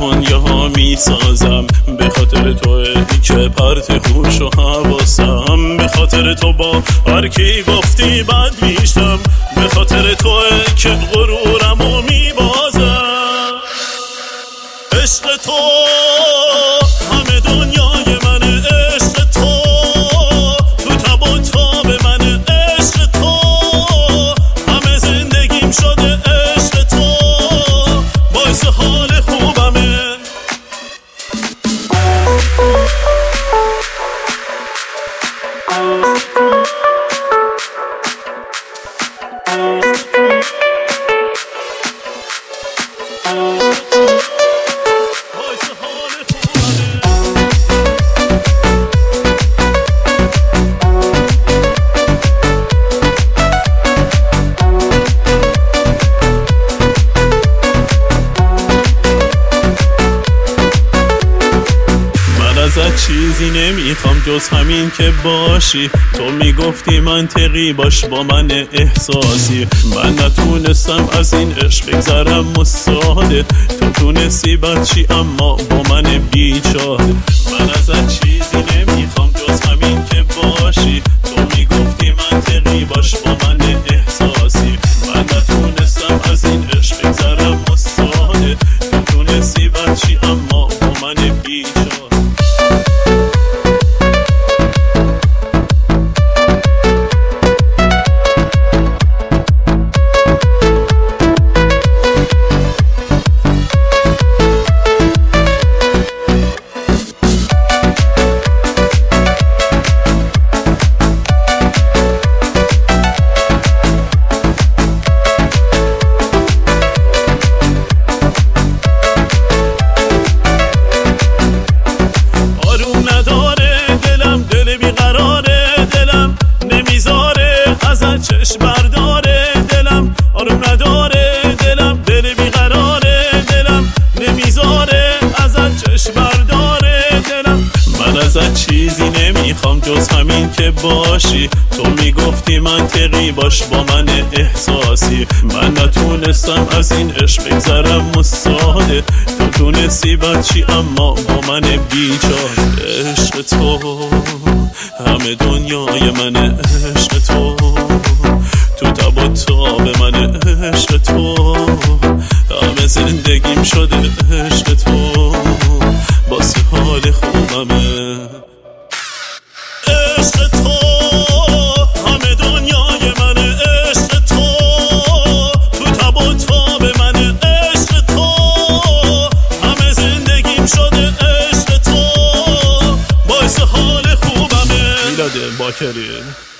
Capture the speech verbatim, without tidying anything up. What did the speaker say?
دنیا میسازم، به خاطر توی که پرت هوش و حواسم، به خاطر تو با هر کی گفتی بد میشم، به خاطر توی که غرورمو میبازم. عشق تو همه دنیای منه، عشق تو تو تب و تاب منه، عشق تو همه زندگیم شده، عشق تو باعث حال خوبمه. ازت چیزی نمیخوام جز همین که باشی، تو میگفتی منطقی باش با من احساسی، من نتونستم از این عشق بگذرم مستعده، تو تونستی بچی اما با من بیچاره. من ازت چیزی نمیخوام جز همین که باشی، تو میگفتی منطقی باش با من احساسی، من نتونستم از این عشق بگذرم مستعده، تو تونستی بچی اما با من بیچاره. چشم برداره دلم، آروم نداره دلم، دل بیقراره دلم، نمیذاره ازت چشم برداره دلم. من ازت چیزی نمیخوام جز همین که باشی، تو میگفتی منطقی باش با من احساسی، من نتونستم از این عشق بگذرم مستعده، تو تونستی بچی اما با من بیچاره. عشق تو همه دنیای منه، عشق تو تو تب و تاب منه، عشق تو همه زندگیم شده، عشق تو واسه حال خوبمه. عشق تو همه دنیای منه، عشق تو تو تب و تاب منه، عشق تو همه زندگیم شده، عشق تو باعث حال خوبمه. میلاد باکری.